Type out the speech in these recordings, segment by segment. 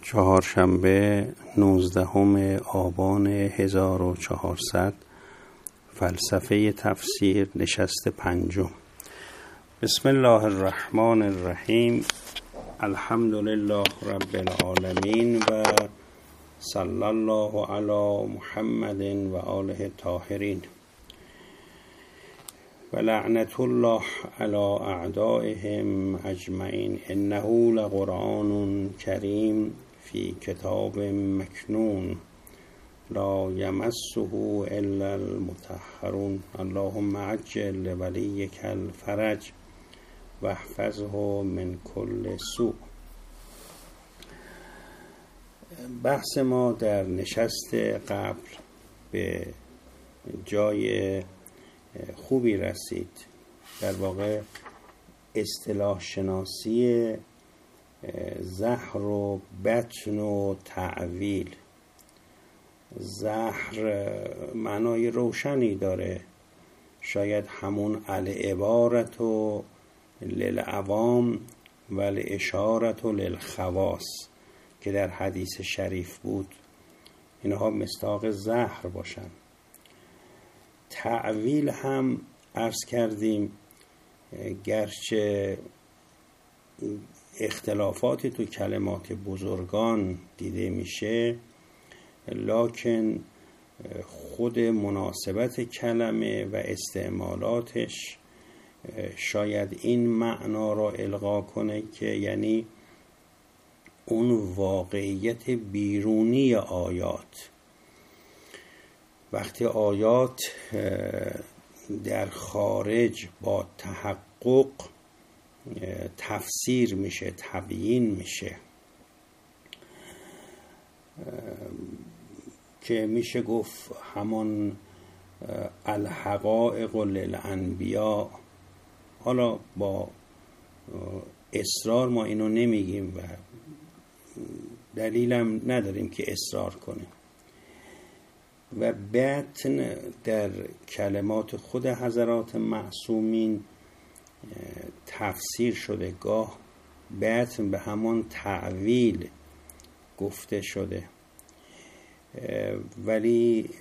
چهارشنبه 19 آبان 1400 فلسفه تفسیر نشست پنجم. بسم الله الرحمن الرحیم. الحمد لله رب العالمین و صلی الله علی محمد و آله الطاهرین و لعنت الله علی اعدائهم اجمعین. انه لقرآن کریم فی کتاب مکنون لا یمسه الا المطهرون. اللهم عجل لولیک الفرج و احفظه من کل سوء. بحث ما در نشست قبل به جای خوبی رسید. در واقع اصطلاح شناسی زهر و بطن و تعویل. زهر معنای روشنی داره، شاید همون العبارت و للعوام و الاشارت و للخواص که در حدیث شریف بود، اینها مصداق زهر باشن. تعویل هم عرض کردیم گرچه اختلافاتی تو کلمات بزرگان دیده میشه، لکن خود مناسبت کلمه و استعمالاتش شاید این معنا را القا کنه که یعنی اون واقعیت بیرونی آیات. وقتی آیات در خارج با تحقق تفسیر میشه، تبیین میشه، که میشه گفت همان الحقائق للانبیاء. حالا با اصرار ما اینو نمیگیم و دلیلم نداریم که اصرار کنیم. و بطن در کلمات خود حضرات معصومین تفسیر شده، گاه بطن به همان تعویل گفته شده، ولی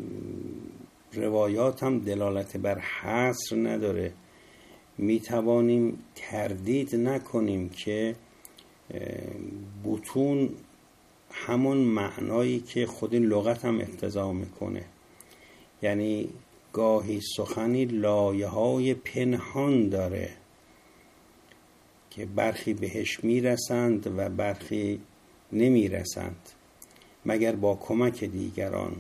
روایات هم دلالت بر حصر نداره. می توانیم تردید نکنیم که بطون همون معنایی که خود لغت هم اقتضا میکنه، یعنی گاهی سخنی لایه های پنهان داره که برخی بهش میرسند و برخی نمیرسند مگر با کمک دیگران.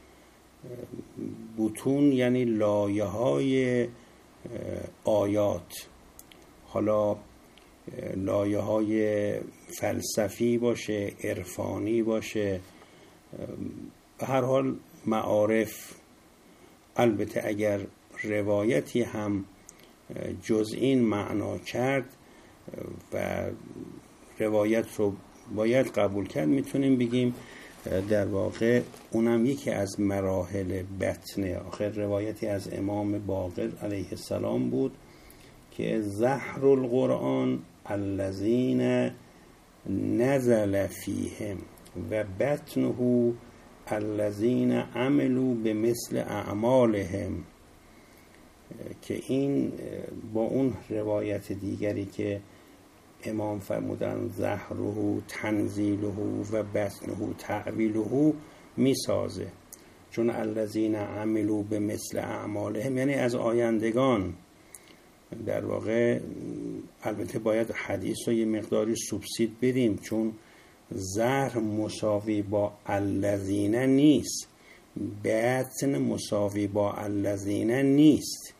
بطون یعنی لایه های آیات، حالا لایه های فلسفی باشه، عرفانی باشه، به هر حال معارف. البته اگر روایتی هم جز این معنا کرد و روایت رو باید قبول کرد، میتونیم بگیم در واقع اونم یکی از مراحل بطنه. آخر روایتی از امام باقر علیه السلام بود که زهر القرآن الذین نزل فیهم و بطنه الذین عملوا بمثل اعمالهم، که این با اون روایت دیگری که امام فرمودن زهره تنزیله و بطنه تعویله میسازه، چون الذین عملوا بمثل اعمالهم یعنی از آیندگان. در واقع البته باید حدیث رو یه مقداری سوبسید بدیم، چون زهر مساوی با الذین نیست، بطن مساوی با الذین نیست.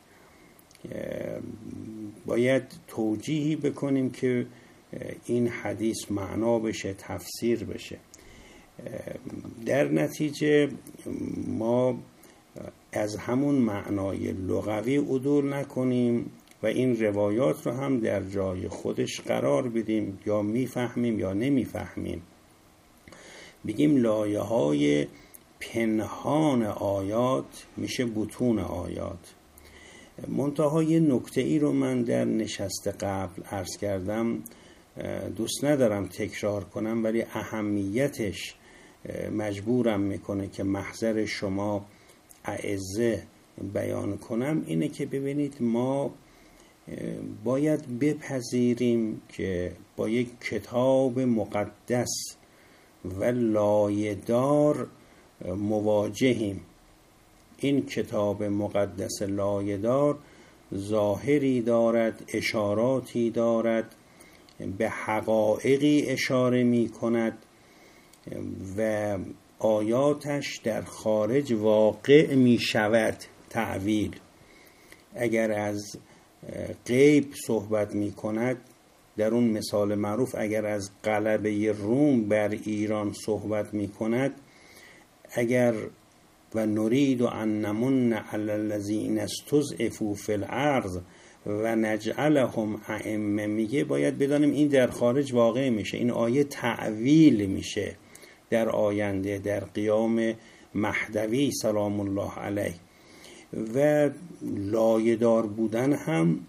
باید توجیهی بکنیم که این حدیث معنا بشه، تفسیر بشه. در نتیجه ما از همون معنای لغوی عدول نکنیم و این روایات رو هم در جای خودش قرار بدیم، یا میفهمیم یا نمیفهمیم. بگیم لایه های پنهان آیات میشه بطون آیات. منتها یه نکته ای رو من در نشست قبل عرض کردم، دوست ندارم تکرار کنم، ولی اهمیتش مجبورم میکنه که محضر شما اعزه بیان کنم، اینه که ببینید ما باید بپذیریم که با یک کتاب مقدس و لایه‌دار مواجهیم. این کتاب مقدس لایه‌دار ظاهری دارد، اشاراتی دارد، به حقایقی اشاره می کند و آیاتش در خارج واقع می شود. تعویل اگر از غیب صحبت می کند، در اون مثال معروف اگر از غلبه روم بر ایران صحبت می کند، اگر و نرید ان نمن علی الذین استضعفوا فی الارض و نجعلهم ائمه میگه، باید بدانیم این در خارج واقع میشه. این آیه تعویل میشه در آینده، در قیام مهدوی سلام الله علیه. و لایه‌دار بودن هم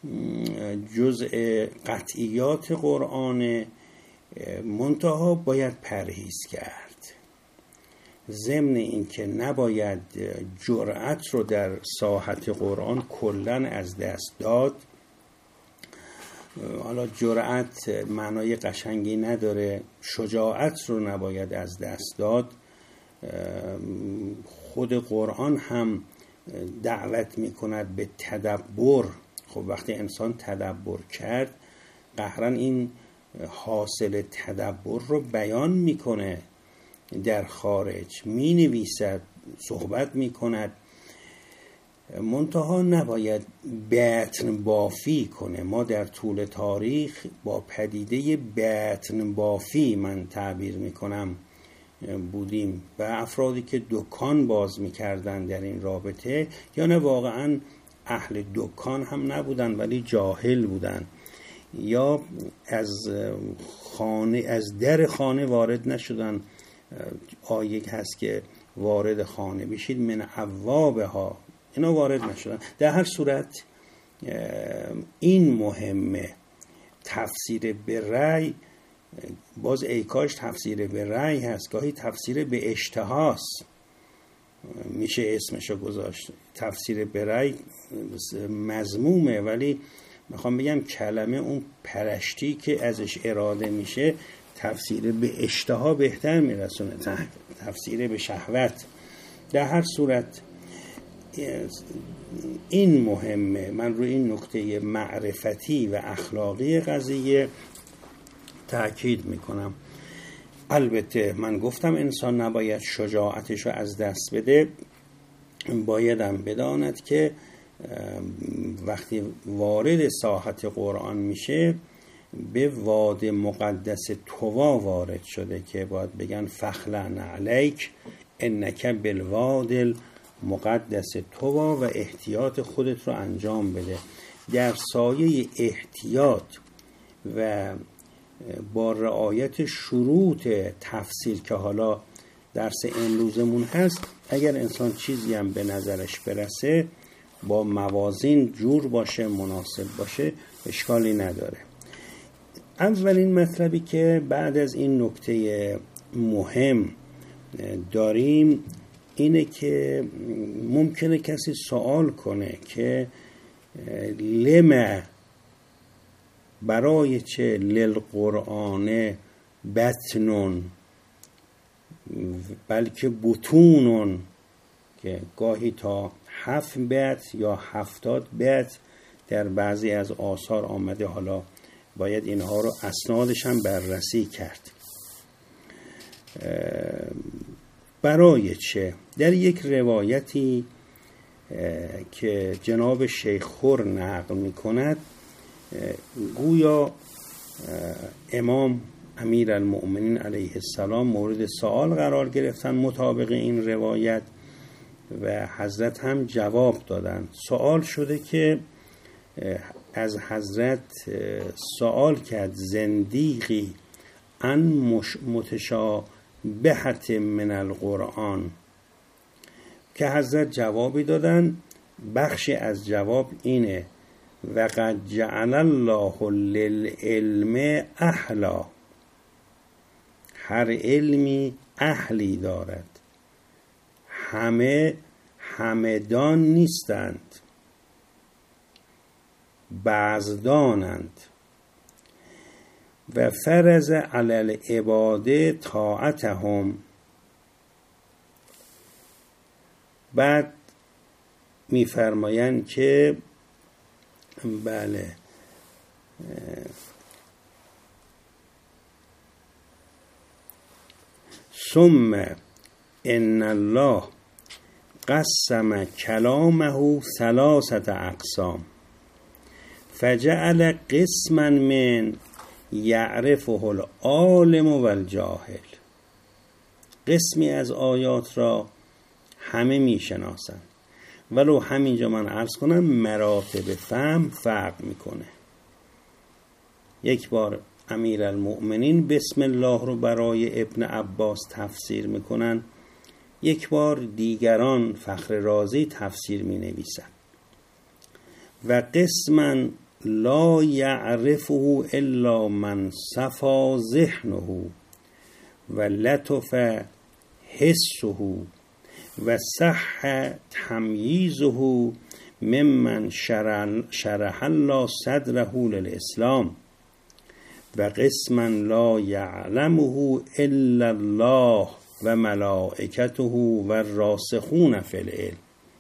جزء قطعیات قرآن، منتها باید پرهیز کرد. ضمن این که نباید جرأت رو در ساحت قرآن کلن از دست داد. حالا جرأت معنای قشنگی نداره، شجاعت رو نباید از دست داد. خود قرآن هم دعوت میکند به تدبر. خب وقتی انسان تدبر کرد، قهرن این حاصل تدبر رو بیان میکنه، در خارج می نویسد، صحبت می کند، منتها نباید بطن بافی کنه. ما در طول تاریخ با پدیده بطن بافی، من تعبیر می کنم، بودیم و افرادی که دکان باز می کردن در این رابطه، یا نه واقعا اهل دکان هم نبودن ولی جاهل بودن، یا از در خانه وارد نشدن. آیه هست که وارد خانه بشید من ابوابها، اینا وارد نشدن. در هر صورت این مهمه. تفسیر به رأی، باز ای کاش تفسیر به رأی هست، گاهی تفسیر به اشتهاست، میشه اسمشو گذاشت. تفسیر به رأی مذمومه، ولی میخوام بگم کلمه اون پرشتی که ازش اراده میشه تفسیر به اشتها بهتر میرسونه، تفسیر به شهوت. در هر صورت این مهمه. من روی این نکته معرفتی و اخلاقی قضیه تأکید میکنم. البته من گفتم انسان نباید شجاعتش رو از دست بده. بایدم بداند که وقتی وارد ساحت قرآن میشه، به واد مقدس طوا وارد شده که باید بگن فخلعن علیک انک بالواد المقدس طوا، و احتیاط خودت رو انجام بده. در سایه احتیاط و با رعایت شروط تفسیر که حالا درس امروزمون هست، اگر انسان چیزی هم به نظرش برسه با موازین جور باشه، مناسب باشه، اشکالی نداره. اولین مطلبی که بعد از این نکته مهم داریم اینه که ممکنه کسی سوال کنه که لما، برای چه للقرآن بطنون، بلکه بطونون، که گاهی تا 7 بیت یا 70 بیت در بعضی از آثار آمده. حالا باید اینها رو اسنادش هم بررسی کرد. برای چه؟ در یک روایتی که جناب شیخ خور نقل می کند، گویا امام امیر المؤمنین علیه السلام مورد سوال قرار گرفتن مطابق این روایت و حضرت هم جواب دادن. سوال شده که از حضرت سوال کرد زندیقی ان متشابهت من القرآن، که حضرت جوابی دادن. بخشی از جواب اینه و قد جعل الله للعلم اهلا، هر علمی اهلی دارد، همه همدان نیستند، بعضدانند. و فرض علی العباد طاعتهم، بعد میفرمایند که بله ثم ان الله قسم کلامه ثلاثه اقسام فجعل قسما من یعرفه العالم و الجاهل. قسمی از آیات را همه میشناسند، ولو همینجا من عرض کنم مراتب فهم فرق میکنه. یک بار امیرالمؤمنین بسم الله رو برای ابن عباس تفسیر میکنن، یک بار دیگران فخر رازی تفسیر می نویسند. و قسما لا یعرفه الا من صفا ذهنه و لطف حسه و صح تمییزه ممن شرح الله صدره للاسلام و قسما لا یعلمه الا الله و ملائکته و راسخون فی العلم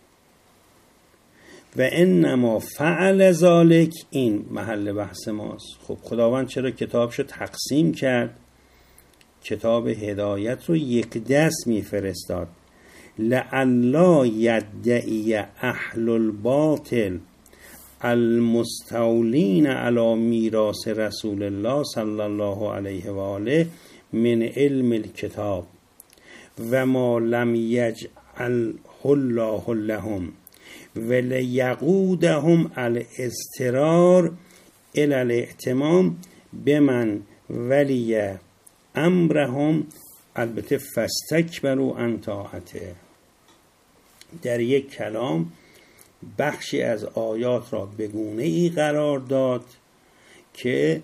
و انما فعل ذلک. این محل بحث ماست. خب خداوند چرا کتابشو تقسیم کرد؟ کتاب هدایت رو یک دست میفرستاد لعلا یدعی اهل الباطل المستولین علی میراث رسول الله صلی الله علیه و آله من علم الکتاب و ما لم یجعله الله لهم ولیقودهم الاضطرار الی الاهتمام بمن ولی امرهم، البته فاستکبروا عن طاعته. در یک کلام بخشی از آیات را به گونه‌ای قرار داد که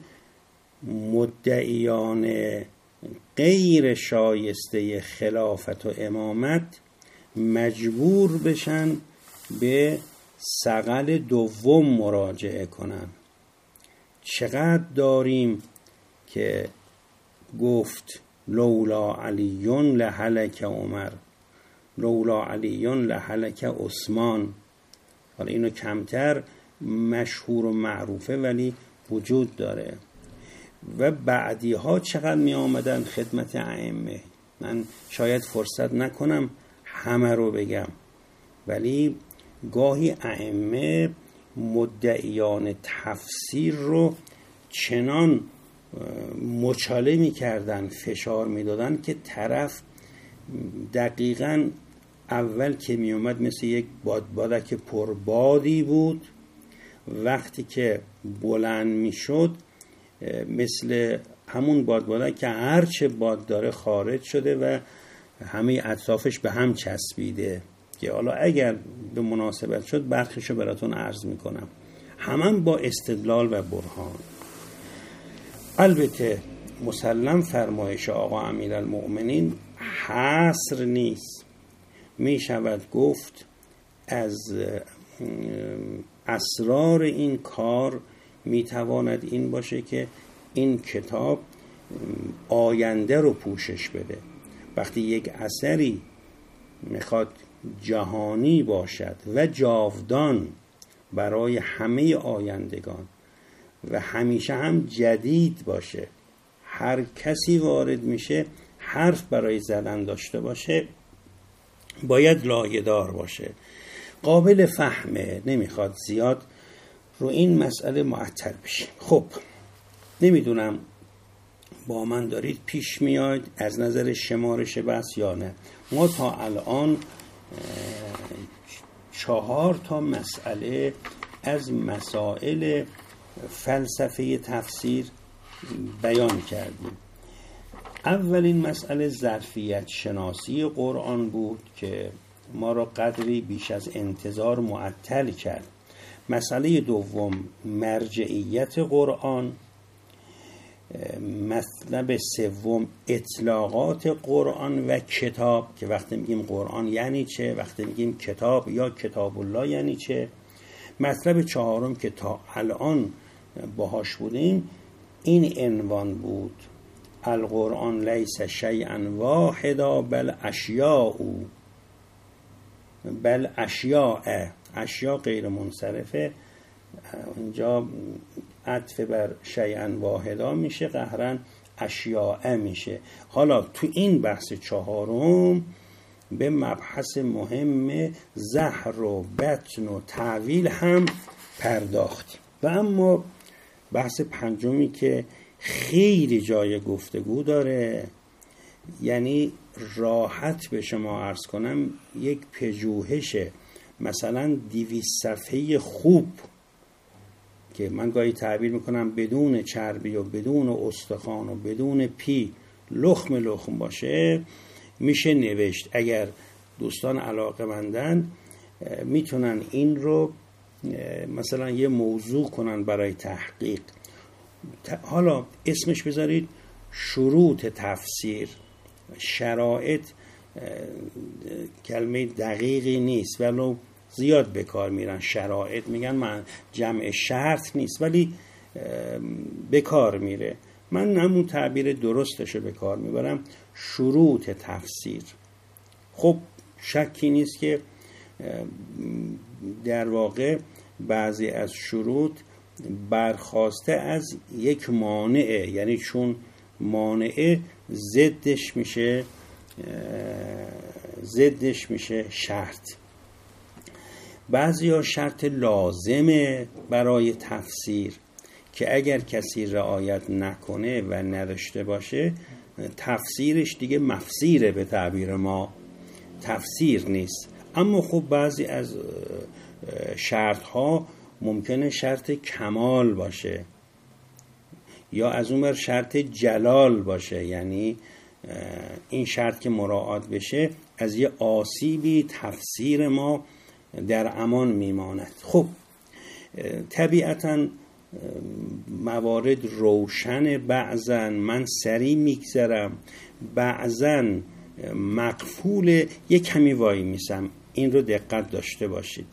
مدعیان غیر شایسته خلافت و امامت مجبور بشن به ثقل دوم مراجعه کنن. چقدر داریم که گفت لولا علیون لهلک عمر، لولا علیون لهلک عثمان. حالا اینو کمتر مشهور و معروفه ولی وجود داره. و بعدی ها چقدر می آمدن خدمت ائمه. من شاید فرصت نکنم همه رو بگم، ولی گاهی ائمه مدعیان تفسیر رو چنان مچاله می کردن، فشار می دادن که طرف دقیقاً اول که می اومد مثل یک بادبادک پربادی بود، وقتی که بلند می شد مثل همون بادبادک که هرچه باد داره خارج شده و همه اطرافش به هم چسبیده، که حالا اگر به مناسبت شد برخیشو براتون عرض می کنم. همون با استدلال و برهان. البته مسلم فرمایش آقا امیرالمؤمنین حصر نیست. می شود گفت از اسرار این کار می تواند این باشه که این کتاب آینده رو پوشش بده. وقتی یک اثری میخواد جهانی باشد و جاودان برای همه آیندگان و همیشه هم جدید باشه، هر کسی وارد میشه حرف برای زدن داشته باشه، باید لایه‌دار باشه، قابل فهمه، نمیخواد زیاد رو این مسئله معطل بشیم. خب نمیدونم با من دارید پیش میاد از نظر شمارش بحث یا نه. ما تا الان 4 مسئله از مسائل فلسفه تفسیر بیان کردیم. اولین مسئله ظرفیت شناسی قرآن بود که ما را قدری بیش از انتظار معطل کرد. مسئله دوم مرجعیت قرآن. مطلب سوم اطلاقات قرآن و کتاب، که وقتی میگیم قرآن یعنی چه، وقتی میگیم کتاب یا کتاب الله یعنی چه. مطلب چهارم که تا الان باهاش بودیم این عنوان بود: القرآن لیس شیئا واحدا بل اشیاء، بل اشیاء، اشیاء غیر منصرفه، اینجا عطف بر شیئا واحدا میشه، قهرن اشیاء میشه. حالا تو این بحث چهارم به مبحث مهم زهر و بطن و تعویل هم پرداختیم. و اما بحث پنجمی که خیلی جای گفتگو داره، یعنی راحت به شما عرض کنم یک پژوهش مثلا 200 صفحه خوب که من گاهی تعبیر میکنم بدون چربی و بدون استخوان و بدون پی، لخم باشه، میشه نوشت. اگر دوستان علاقه‌مندن میتونن این رو مثلا یه موضوع کنن برای تحقیق. حالا اسمش بذارید شروط تفسیر. شرایط کلمه دقیقی نیست ولو زیاد به کار میرن. شرایط میگن، من جمع شرط نیست ولی به کار میره. من همون تعبیر درستشو به کار میبرم، شروط تفسیر. خب شکی نیست که در واقع بعضی از شروط برخواسته از یک مانعه، یعنی چون مانعه ضدش میشه شرط. بعضی ها شرط لازمه برای تفسیر که اگر کسی رعایت نکنه و نداشته باشه تفسیرش دیگه مفسیره، به تعبیر ما تفسیر نیست. اما خب بعضی از شرط ها ممکنه شرط کمال باشه یا از اون بر شرط جلال باشه، یعنی این شرط که مراعات بشه از یه آسیبی تفسیر ما در امان میماند. خب طبیعتاً موارد روشن، بعضاً من سریع میگذرم، بعضاً مقفول، یک کمی وای میسم. این رو دقت داشته باشید.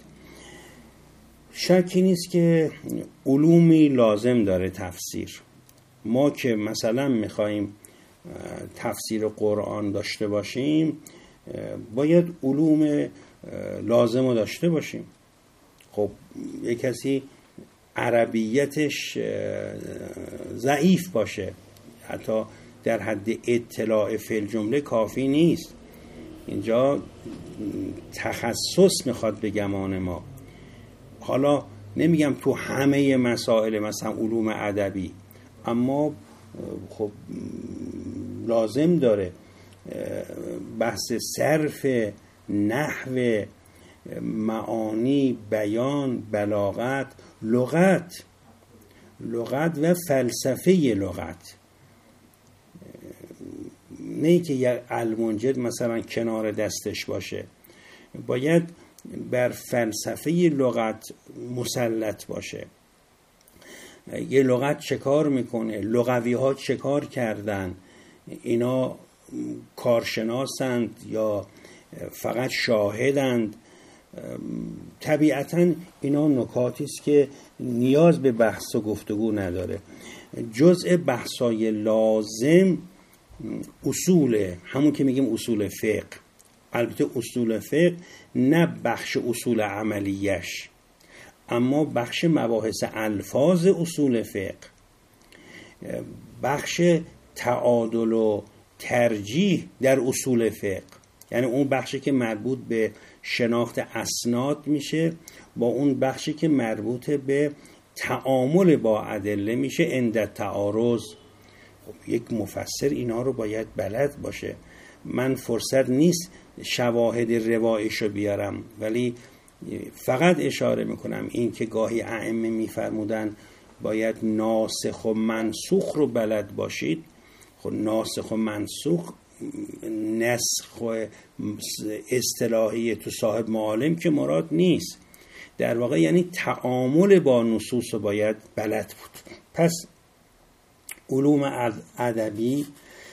شکی نیست که علومی لازم داره تفسیر. ما که مثلا میخواییم تفسیر قرآن داشته باشیم باید علوم لازم رو داشته باشیم. خب یک کسی عربیتش ضعیف باشه، حتی در حد اطلاع فی الجمله کافی نیست. اینجا تخصص میخواد به گمان ما. حالا نمیگم تو همه مسائل مثلا علوم ادبی، اما خب لازم داره بحث صرف، نحو، معانی، بیان، بلاغت، لغت و فلسفه لغت. نه که یک المنجد مثلا کنار دستش باشه، باید بر فلسفه لغت مسلط باشه. یه لغت چه کار میکنه، لغوی ها چه کار کردن، اینا کارشناسند یا فقط شاهدند. طبیعتاً اینا نکاتی است که نیاز به بحث و گفتگو نداره. جزء بحثای لازم اصول، همون که میگیم اصول فقه. البته اصول فقه نه بخش اصول عملیش، اما بخش مباحث الفاظ اصول فقه، بخش تعادل و ترجیح در اصول فقه، یعنی اون بخشی که مربوط به شناخت اسناد میشه با اون بخشی که مربوط به تعامل با ادله میشه عند تعارض. خب یک مفسر اینا رو باید بلد باشه. من فرصت نیست شواهد روایشو بیارم، ولی فقط اشاره میکنم این که گاهی ائمه میفرمودن باید ناسخ و منسوخ رو بلد باشید. خب ناسخ و منسوخ نسخ و اصطلاحی تو صاحب معالم که مراد نیست. در واقع یعنی تعامل با نصوص رو باید بلد بود. پس علوم ادبی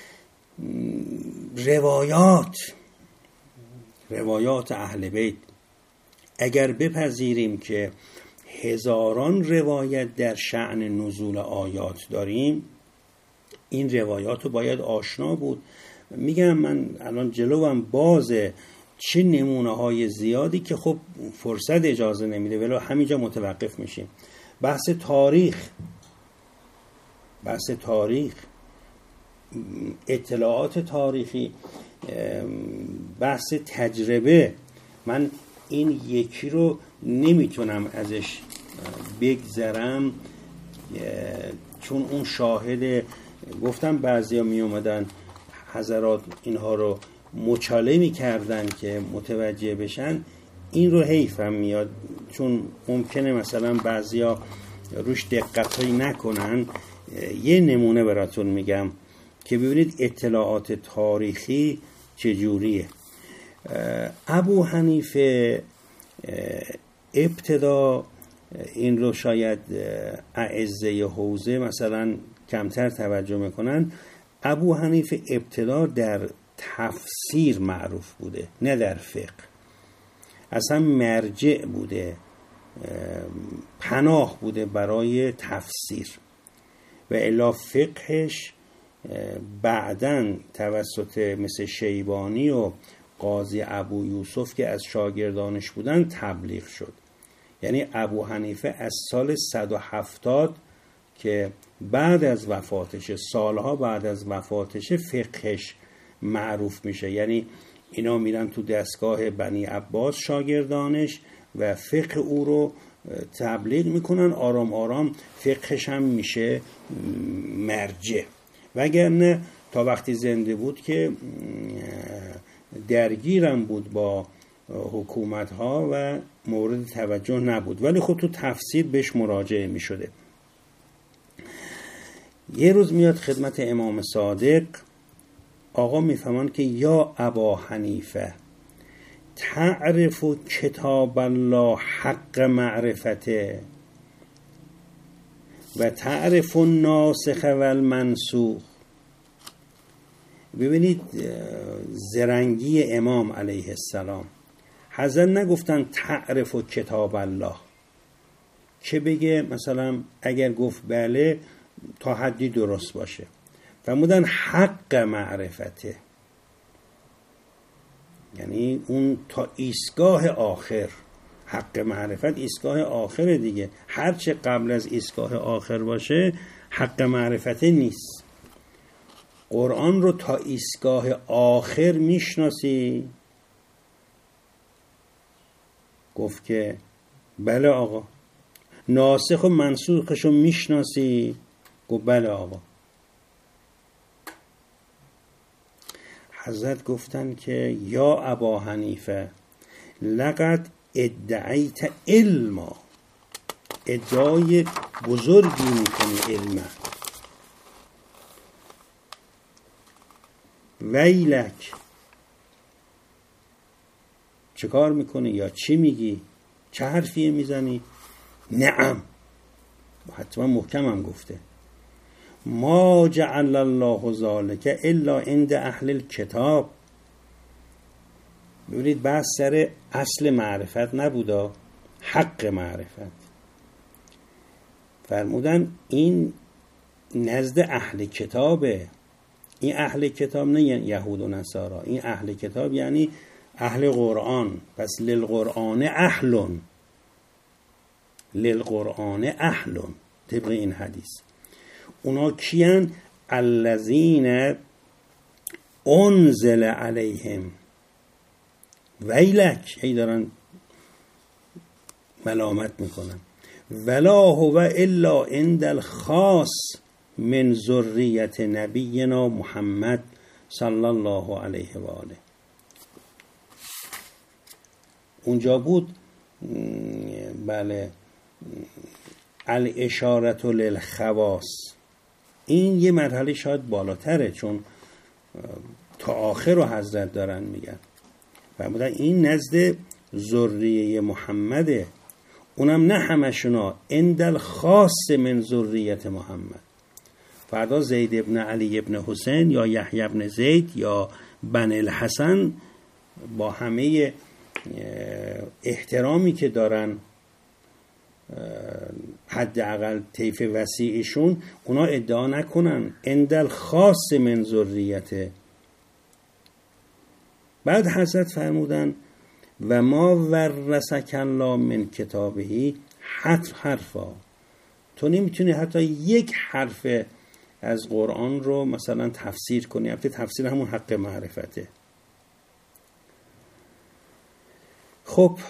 روایات اهل بیت، اگر بپذیریم که هزاران روایت در شأن نزول آیات داریم، این روایات رو باید آشنا بود. میگم من الان جلوم بازه چه نمونه های زیادی که خب فرصت اجازه نمیده، ولی همینجا متوقف میشیم. بحث تاریخ، اطلاعات تاریخی، بحث تجربه، من این یکی رو نمیتونم ازش بگذرم، چون اون شاهد، گفتم بعضیا می اومدن حضرات اینها رو مچاله میکردن که متوجه بشن، این رو حیفم میاد، چون ممکنه مثلا بعضیا روش دقتی نکنن. یه نمونه براتون میگم که ببینید اطلاعات تاریخی چجوریه. ابو حنیفه ابتدا، این رو شاید اعزه حوزه مثلا کمتر توجه میکنن، ابو حنیفه ابتدا در تفسیر معروف بوده، نه در فقه. اصلا مرجع بوده، پناه بوده برای تفسیر، و الا فقهش بعداً توسط مثل شیبانی و قاضی ابو یوسف که از شاگردانش بودن تبلیغ شد. یعنی ابو حنیفه از سال 170 که بعد از وفاتش، سالها بعد از وفاتش، فقهش معروف میشه. یعنی اینا میرن تو دستگاه بنی عباس شاگردانش و فقه او رو تبلیغ میکنن، آرام آرام فقهش هم میشه مرجع. وگرنه تا وقتی زنده بود که درگیرم بود با حکومت ها و مورد توجه نبود، ولی خب تو تفسیر بهش مراجعه می شده. یه روز میاد خدمت امام صادق، آقا میفهمان که یا ابا حنیفه تعرف کتاب الله حق معرفته و تعرف الناسخ و المنسوخ. ببینید زرنگی امام علیه السلام، حضرت نگفتن تعرف کتاب الله که بگه مثلا اگر گفت بله تا حدی درست باشه، فرمودن حق معرفته، یعنی اون تا ایستگاه آخر. حق معرفت ایستگاه آخر دیگه، هرچه قبل از ایستگاه آخر باشه حق معرفته نیست. قرآن رو تا ایستگاه آخر میشناسی؟ گفت که بله آقا. ناسخ و منسوخش رو میشناسی؟ گفت بله آقا. حضرت گفتن که یا ابا حنیفه لقد ادعیت علما، ادعای بزرگی میکنی علمه، ویلک، چه کار میکنی یا چی میگی، چه حرفی میزنی؟ نعم، حتما محکم هم گفته، ما جعل الله ذلک الا عند اهل الکتاب. ببینید بحث سر اصل معرفت نبودا، حق معرفت. فرمودن این نزد اهل کتابه. این اهل کتاب نه یهود و نصارا، این اهل کتاب یعنی اهل قرآن. پس للقرآن اهلون، للقرآن اهلون طبق این حدیث. اونا کیان؟ الذین انزل علیهم، ویلک، هی دارن ملامت میکنن، ولا هو الا عند الخاص من ذریت نبینا محمد صلی الله علیه و آله. اونجا بود بله الاشارة للخواص. این یه مرحله شاید بالاتره، چون تا آخر رو حضرت دارن میگن. فرمودن این نزد ذریه محمده. اونم نه همشونا، اندل خاص من ذریت محمد. فردا زید ابن علی ابن حسین یا یحیی ابن زید یا بن الحسن با همه احترامی که دارن، حداقل طیف وسیعشون، اونا ادعا نکنن اندل خاص من ذریته. بعد حضرت فرمودن و ما ورثک الله من کتابه حرفا، تو نمیتونی حتی یک حرف از قرآن رو مثلا تفسیر کنی. البته تفسیر همون حق معرفته. خب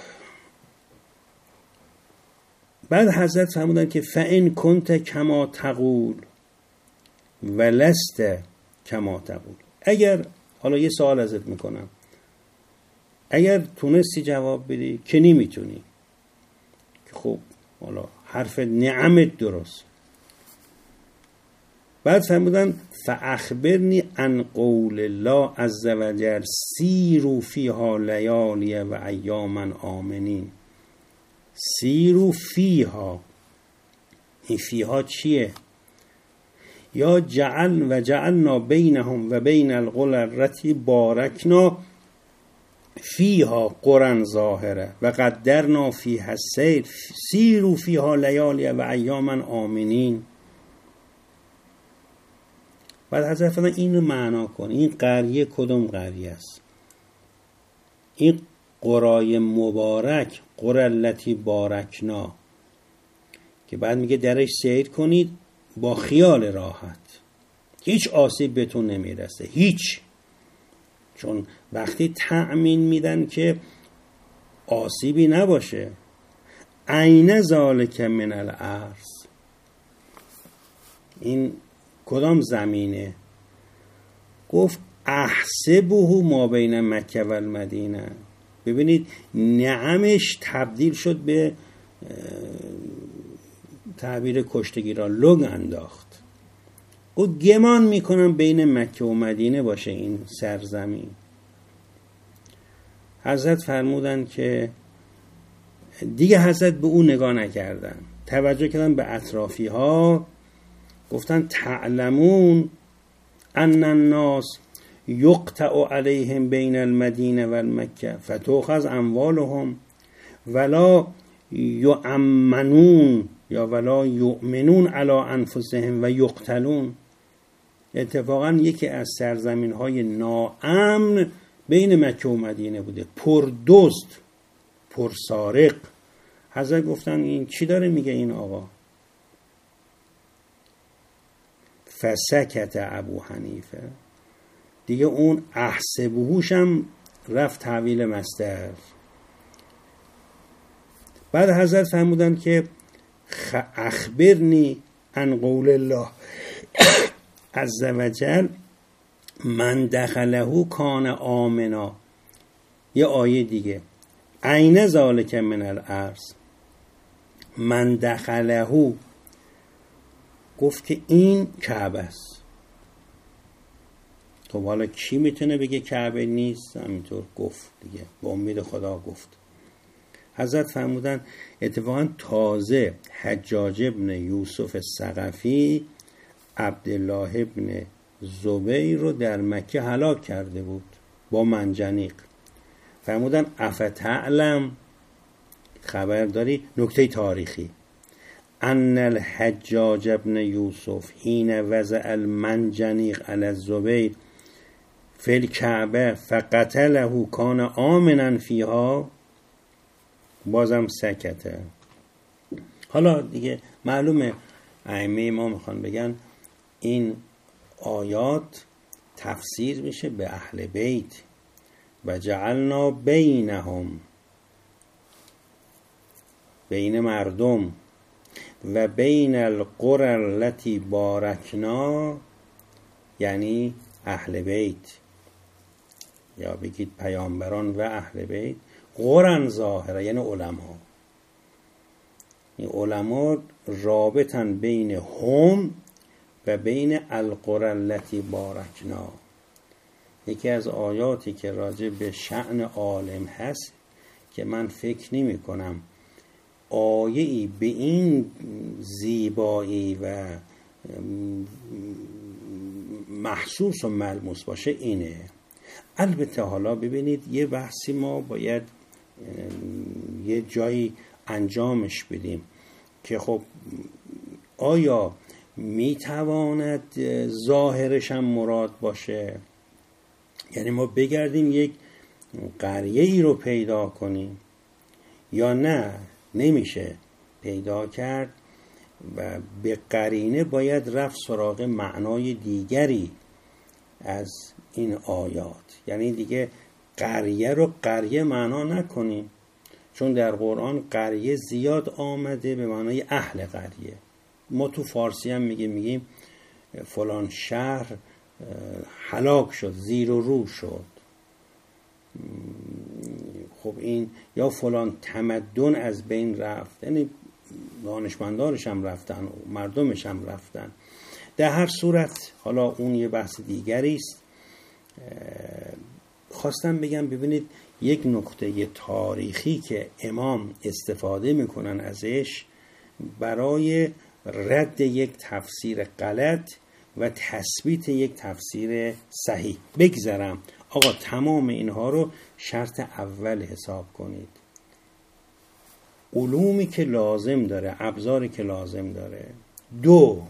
بعد حضرت فرمودن که فإن کنت کما تقول و لست کما تقول. اگر، حالا یه سوال ازت میکنم، اگر تونستی جواب بدی که نمیتونی، که خب حالا حرف نعمت درست. بعد فرمودن فاخبرنی عن قول الله عز وجل سیروا فیها لیالی و ایاما آمنین. سیروا فیها، این فیها چیه؟ یا جعلنا بینهم و بین القرى التي بارکنا فیها قرى ظاهره و قدرنا فیها السیر سیروا فیها لیالی و ایاما آمنین. بعد حضرت فرمودن این رو معنا کن. این قریه کدوم قریه است؟ این قرای مبارک، قرى التي بارکنا، که بعد میگه درش سیر کنید با خیال راحت، هیچ آسیب بهتون نمیرسه، هیچ. چون وقتی تأمین میدن که آسیبی نباشه. عین ذالک من الارض، این کدام زمینه؟ گفت احسبه ما بین مکه و المدینه. ببینید نعمش تبدیل شد به تعبیر کشتگیران لنگ انداخت. گفت گمان میکنم بین مکه و مدینه باشه این سرزمین. حضرت فرمودن که دیگه حضرت به اون نگاه نکردن، توجه کردن به اطرافی ها. گفتن تعلمون ان الناس یقطع علیهم بین المدینه و المکه فتؤخذ اموالهم ولا یؤمنون یا ولا یؤمنون علی انفسهم و یقتلون. اتفاقا یکی از سرزمین های ناامن بین مکه و مدینه بوده، پر دزد، پر سارق. حضرت گفتن این چی داره میگه این آقا؟ فسکت ابو حنیفه. دیگه اون احسبهوش هم رفت تحویل مصدر. بعد حضرت فرمودن که اخبرنی عن قول الله عز وجل من دخله کان آمنا. یه آیه دیگه عین ذالک من الارض من دخله، گفت که این کعبه است. خب حالا کی میتونه بگه کعبه نیست؟ همینطور گفت دیگه، با امید خدا گفت. حضرت فرمودن اتفاقا تازه حجاج ابن یوسف الثقفی عبدالله ابن زبیر رو در مکه هلاک کرده بود با منجنیق. فرمودن افتعلم، خبر داری؟ نکته تاریخی، ان الحجاج ابن یوسف حین وضع المنجنیق علی الزبیر فی الکعبه فقتله کان آمنا فیها. بازم سکته. حالا دیگه معلومه ائمه ما میخوان بگن این آیات تفسیر میشه به اهل بیت و جعلنا بینهم، بین مردم، و بین القرى التي بارکنا، یعنی اهل بیت، یا بگید پیامبران و اهل بیت، قرن ظاهره یعنی علما. این علما رابطن بین هم و بین القرى التي بارکنا. یکی از آیاتی که راجع به شأن عالم هست که من فکر نمی کنم آیه‌ای به این زیبایی و محسوس و ملموس باشه اینه. البته حالا ببینید یه بحثی ما باید یه جایی انجامش بدیم که خب آیا میتواند ظاهرش هم مراد باشه؟ یعنی ما بگردیم یک قریه ای رو پیدا کنیم، یا نه نمیشه پیدا کرد و به قرینه باید رفت سراغ معنای دیگری از این آیات. یعنی دیگه قریه رو قریه معنا نکنیم، چون در قرآن قریه زیاد آمده به معنای اهل قریه. ما تو فارسی هم میگیم فلان شهر هلاک شد، زیر و رو شد. خب این یا فلان تمدن از بین رفت، یعنی دانشمندانش هم رفتن و مردمش هم رفتن. در هر صورت حالا اون یه بحث دیگری است. خواستم بگم ببینید یک نکته تاریخی که امام استفاده میکنن ازش برای رد یک تفسیر غلط و تثبیت یک تفسیر صحیح. بگذرم آقا تمام اینها رو شرط اول حساب کنید. علومی که لازم داره، ابزاری که لازم داره. 2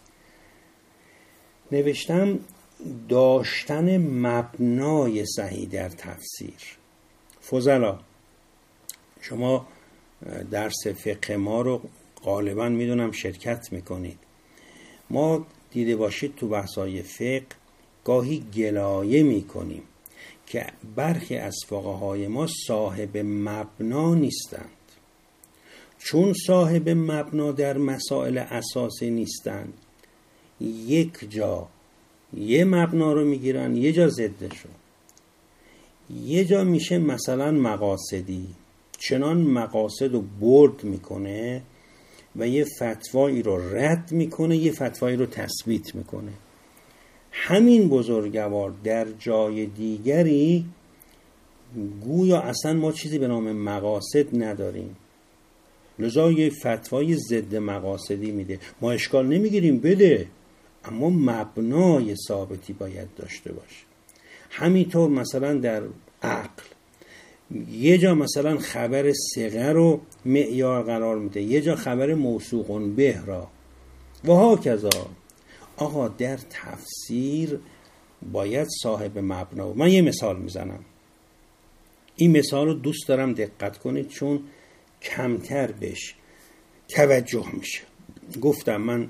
نوشتم داشتن مبنای صحیح در تفسیر. فضلا شما درس فقه ما رو غالبا میدونم شرکت میکنید. ما دیده باشید تو بحثای فقه گاهی گلایه میکنیم که برخی از فقهای ما صاحب مبنا نیستند. چون صاحب مبنا در مسائل اساسی نیستند، یک جا یه مبنا رو میگیرن، یه جا ضدشو. یه جا میشه مثلا مقاصدی، چنان مقاصد رو برد میکنه و یه فتوایی رو رد میکنه، یه فتوایی رو تثبیت میکنه. همین بزرگوار در جای دیگری گویا اصلا ما چیزی به نام مقاصد نداریم، لذا یه فتوای ضد مقاصدی میده. ما اشکال نمیگیریم بده، اما مبنای ثابتی باید داشته باشه. همینطور مثلا در عقل یه جا مثلا خبر صغه رو معیار قرار میده، یه جا خبر موثوق به را و هاکذا. آقا در تفسیر باید صاحب مبنا. من یه مثال میزنم، این مثال رو دوست دارم دقت کنید چون کمتر بهش توجه میشه. گفتم من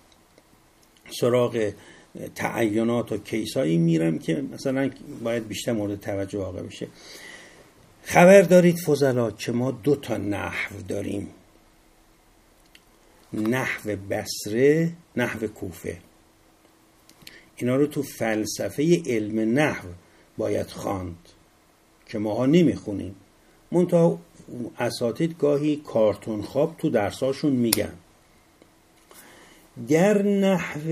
سراغ تعینات و کیسایی میرم که مثلا باید بیشتر مورد توجه واقع بشه. خبر دارید فضلا که ما 2 تا نحو داریم، نحو بصره، نحو کوفه. اینا رو تو فلسفه علم نحو باید خواند که ماها نمیخونیم. منتها اساتید گاهی کارتون خواب تو درساشون میگن. در نحو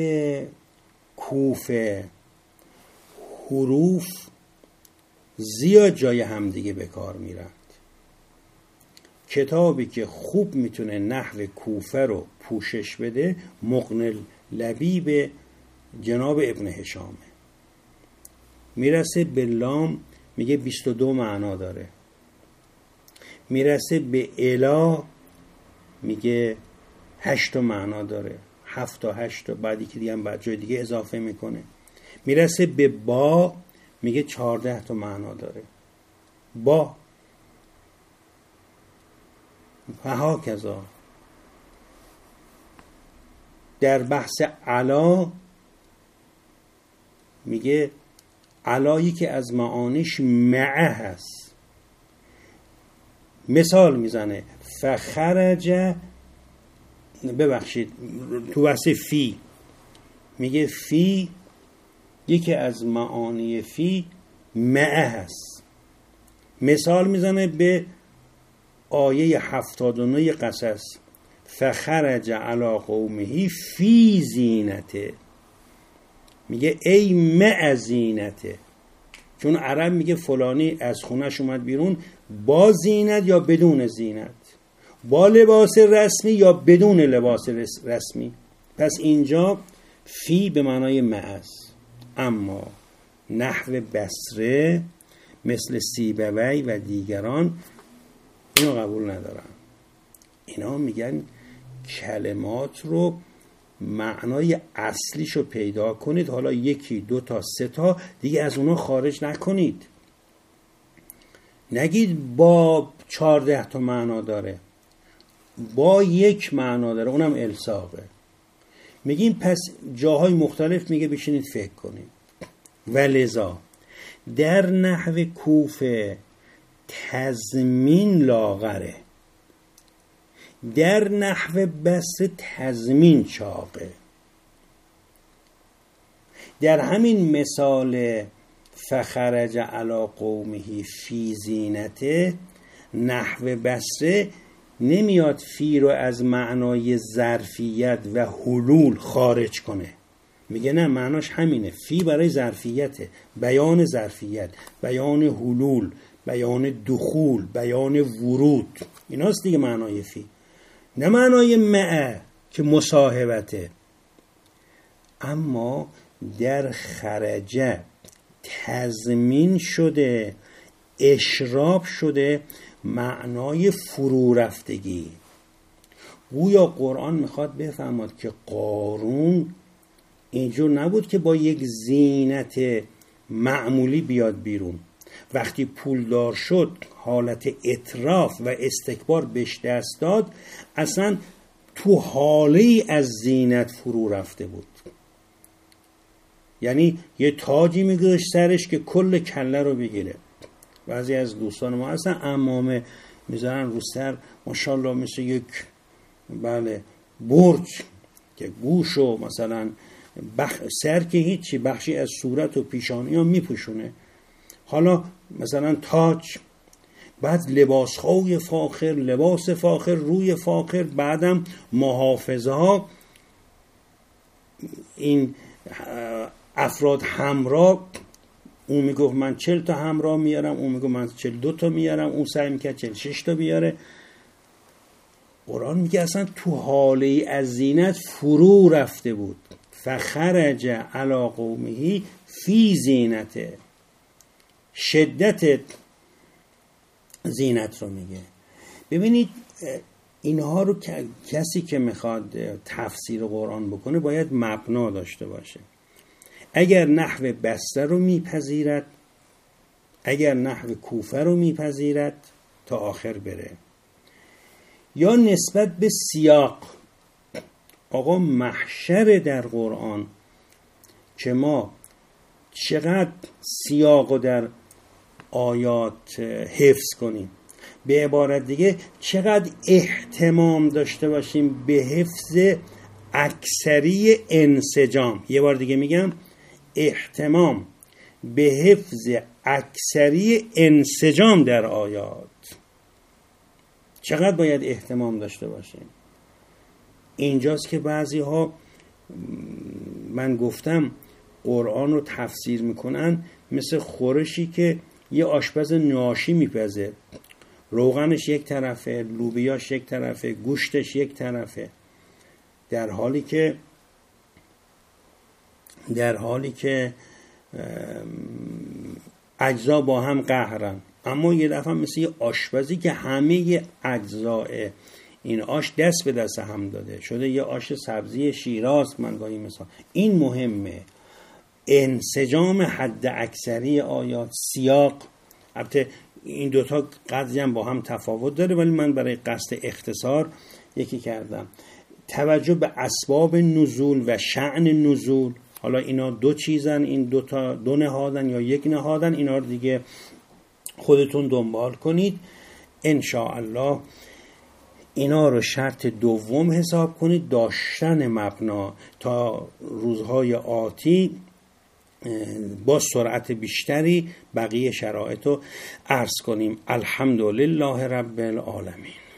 کوفه حروف زیاد جای همدیگه به کار میرند. کتابی که خوب میتونه نحو کوفه رو پوشش بده مغنی لبیب جناب ابن هشامه. میرسه به لام میگه 22 معنا داره، میرسه به الا میگه 8 معنا داره، 7 تا 8 تا بعدی که دیگه هم بعد جای دیگه اضافه میکنه. میرسه به با میگه 14 تا معنا داره، با و هاکذا. در بحث علا میگه علایی که از معانیش معه هست. مثال میزنه فخرج، ببخشید تو بحث فی میگه فی یکی از معانی فی معه هست. مثال میزنه به آیه 79 قصص فخرج علی قومه فی زینته، میگه ای مع زینته. چون عرب میگه فلانی از خونش اومد بیرون با زینت یا بدون زینت. با لباس رسمی یا بدون لباس رسمی. پس اینجا فی به معنای مع است. اما نحو بصره مثل سیبوی و دیگران اینو قبول ندارن. اینا میگن کلمات رو معنای اصلیشو پیدا کنید، حالا 1 2 تا 3 تا دیگه از اونا خارج نکنید. نگید با 14 تا معنا داره، با 1 معنا داره، اونم الصاقه. میگیم پس جاهای مختلف میگه بشینید فکر کنید. ولذا در نحو کوفه تضمین لاغره، در نحو بصره تضمین چاقه. در همین مثال فخرج علی قومه فی زینته، نحو بصره نمیاد فی رو از معنای ظرفیت و حلول خارج کنه، میگه نه معناش همینه. فی برای ظرفیته، بیان ظرفیت، بیان حلول، بیان دخول، بیان ورود، ایناست دیگه معنای فی، نه معنای مع که مصاحبته. اما در خرجه تضمین شده، اشراب شده، معنای فرو رفتگی. گویا قرآن میخواد بفهمد که قارون اینجور نبود که با یک زینت معمولی بیاد بیرون. وقتی پولدار شد حالت اطراف و استکبار بهش دست داد، اصلا تو حاله از زینت فرو رفته بود. یعنی یه تاجی میگذاشت سرش که کل کله رو بگیره. بعضی از دوستان ما اصلا عمامه میذارن رو سر، ماشاءالله مثل یک برج که گوش و مثلا سر که هیچی، بخشی از صورت و پیشانی ها میپوشونه. حالا مثلا تاج، بعد لباس های فاخر، لباس فاخر روی فاخر، بعدم محافظه ها، این افراد همراه. اون میگفت من 40 تا همراه میارم، اون میگفت من 42 تا میارم، اون سعی میکرد 46 تا بیاره. قرآن میگه اصلا تو حاله از زینت فرو رفته بود. فخرج علی قومه فی زینته، شدت زینت رو میگه. ببینید اینها رو کسی که میخواد تفسیر قرآن بکنه باید مبنا داشته باشه. اگر نحو بصره رو میپذیرد، اگر نحو کوفه رو میپذیرد تا آخر بره، یا نسبت به سیاق. آقا محشر در قرآن که ما چقدر سیاق رو در آیات حفظ کنیم، به عبارت دیگه چقدر اهتمام داشته باشیم به حفظ اکثری انسجام. یه بار دیگه میگم، اهتمام به حفظ اکثری انسجام در آیات. چقدر باید اهتمام داشته باشیم. اینجاست که بعضی ها، من گفتم، قرآن رو تفسیر میکنن مثل خورشی که یه آشپز ناشی میپزه، روغنش یک طرفه، لوبیاش یک طرفه، گوشتش یک طرفه، در حالی که اجزا با هم قهرن. اما یه دفعه مثل یه آشپزی که همه اجزاء این آش دست به دست هم داده شده، یه آش سبزی شیراز. من گاهی مثلا این مهمه، انسجام حد اکثری آیات، سیاق. البته این دوتا قدری هم با هم تفاوت داره، ولی من برای قصد اختصار یکی کردم. توجه به اسباب نزول و شأن نزول. حالا اینا دو چیزن، این دوتا دو نهادن یا یک نهادن، اینا رو دیگه خودتون دنبال کنید ان شاء الله. اینا رو شرط دوم حساب کنید، داشتن مبنا تا روزهای آتی با سرعت بیشتری بقیه شرایط رو عرض کنیم. الحمدلله رب العالمین.